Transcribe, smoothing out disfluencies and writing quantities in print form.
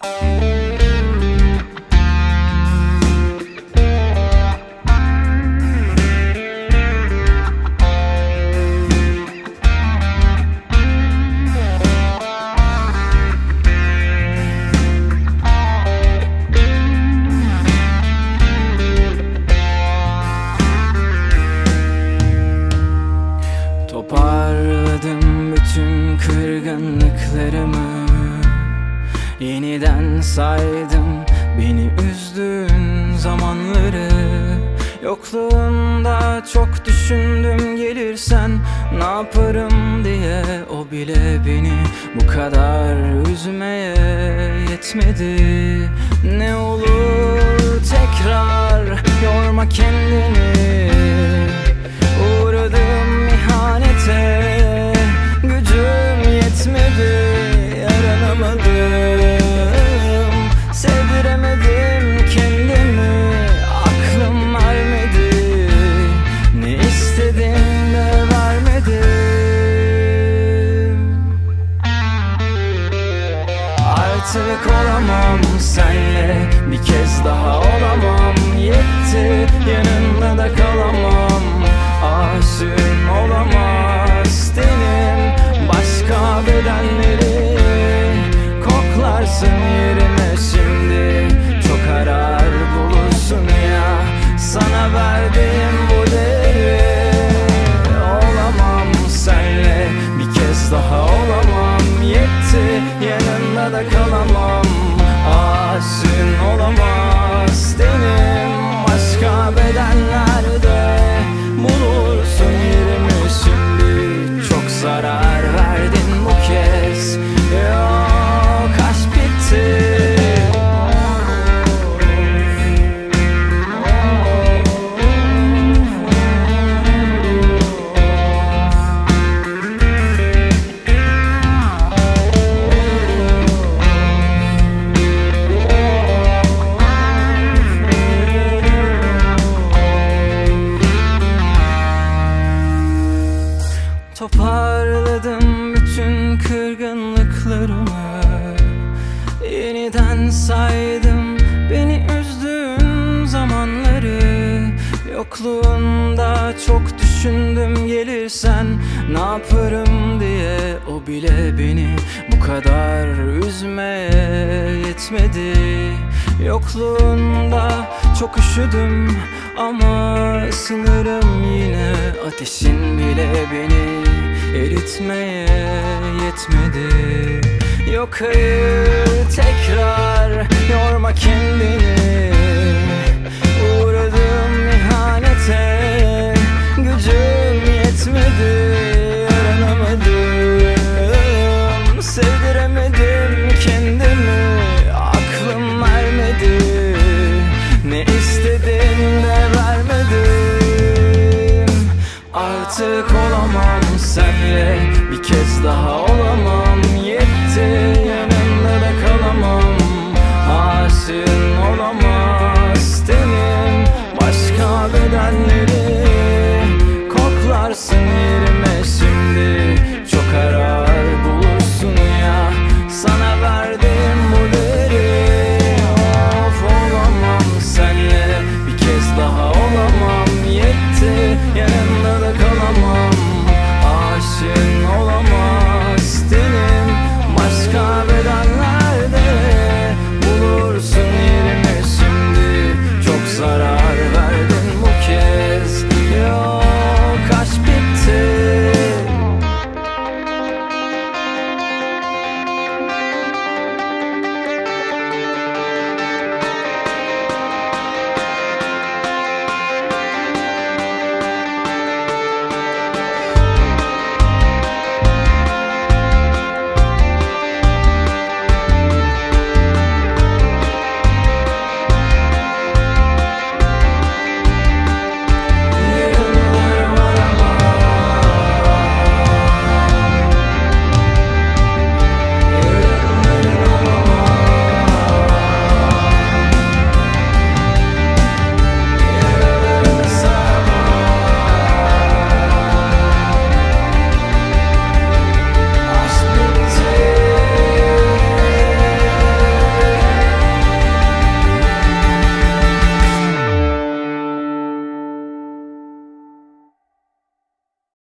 Toparladım bütün kırgınlıklarımı, yeniden saydım beni üzdüğün zamanları. Yokluğunda çok düşündüm, gelirsen ne yaparım diye. O bile beni bu kadar üzmeye yetmedi. Ne olur tekrar yorma kendini. Uğradım ihanete, gücüm yetmedi, yaranamadım, sevdiremedim kendimi, aklım ermedi, ne istedim de vermedim. Artık olamam senle, bir kez daha olamam, yetti, yanında da kalamam. Aşığın olamaz tenin başka bedenleri, koklarsın yerime şimdi, çok arar bulursun ya sana verdiğim bu değeri. Olamam senle, bir kez daha olamam, yetti, yanında da kalamam. Aşığın olamaz tenin başka bedenlerde, bulursun yerimi şimdi, çok zarar verdin bu kez. Yok, aşk bitti. Toparladım bütün kırgınlıklarımı, yeniden saydım beni üzdüğün zamanları. Yokluğunda çok düşündüm, gelirsen ne yaparım diye. O bile beni bu kadar üzmeye yetmedi. Yokluğunda çok üşüdüm ama ısınırım yine. Ateşin bile beni eritmeye yetmedi. Yok hayır, tekrar yorma kendini. Uğradım ihanete, gücüm yetmedi, yaranamadım, sevdiremedim kendimi, aklım ermedi, ne istedim de vermedim. Artık olamam senle, bir kez daha